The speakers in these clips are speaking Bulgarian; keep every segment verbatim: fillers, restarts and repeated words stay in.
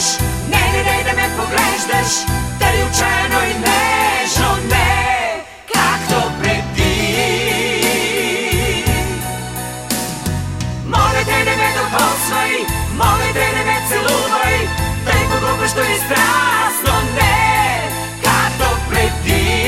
припомняш. Не, не, не да ме поглеждаш тъй отчаяно и нежно, не както преди. Моля те, не ме докосвай, моля те, не ме целувай, тъй поглупащо и страстно, не както преди.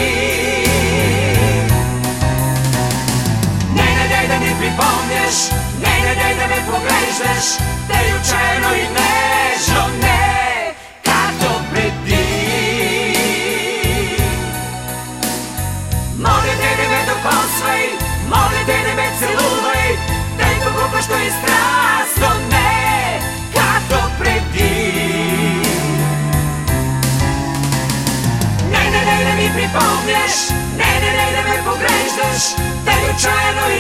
Не, не, не да ми припомняш, не, не, не да ме поглеждаш тъй отчаяно и нежно, не както преди. Моля те, не ме докосвай, моля те, не ме целувай, тъй поглупащо и страстно, не както преди. Не, не, не да ми припомняш, не, не, не да ме поглеждаш тъй отчаяно